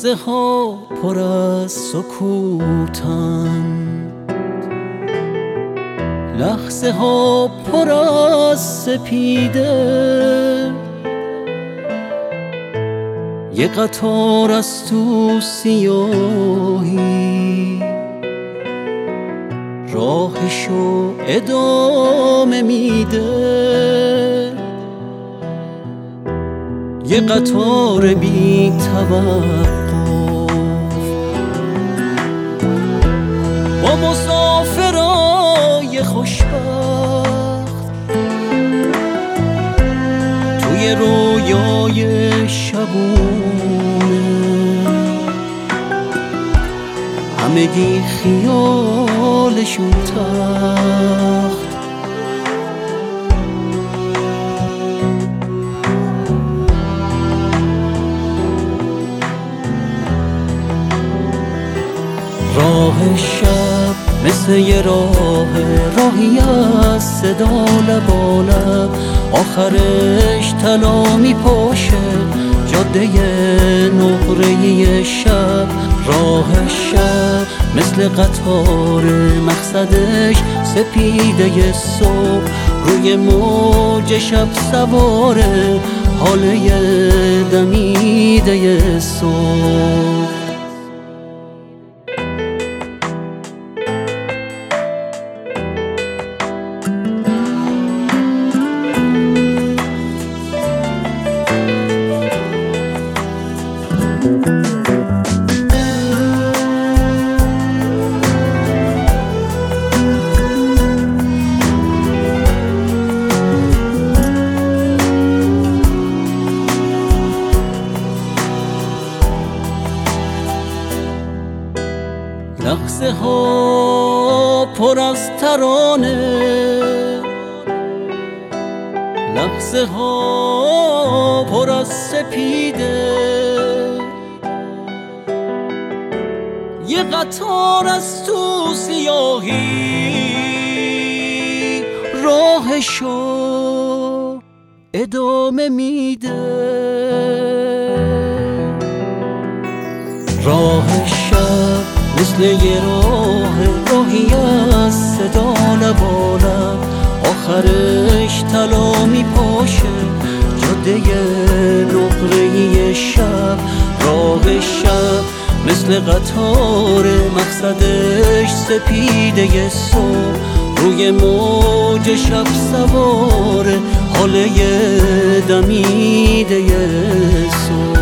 لحظه ها پر از سکوتن، لحظه ها پر از سپیده، یه قطار از تو سیاهی راهشو ادامه میده، یه قطار بی توقف با مسافرای خوشبخت توی رویای شبونه، همگی خیالشون تخت. راه شب مثل یه راهی از صدا لبالب، آخرش طلا میپاشه جاده نقره‌ای شب. راه شب مثل قطار مقصدش سپیده صبح، روی موج شب سواره حاله دمیده صبح. لحظه ها پر از ترانه، لحظه ها پر از سپیده، یه قطار از تو سیاهی راهشو ادامه میده. راه شب مثل یه راهی از صدا لبالب، آخرش طلا میپاشه جاده نقره‌ای شب. راه شب مثل قطار مقصدش سپیده صبح، روی موج شب سواره حاله دمیده صبح.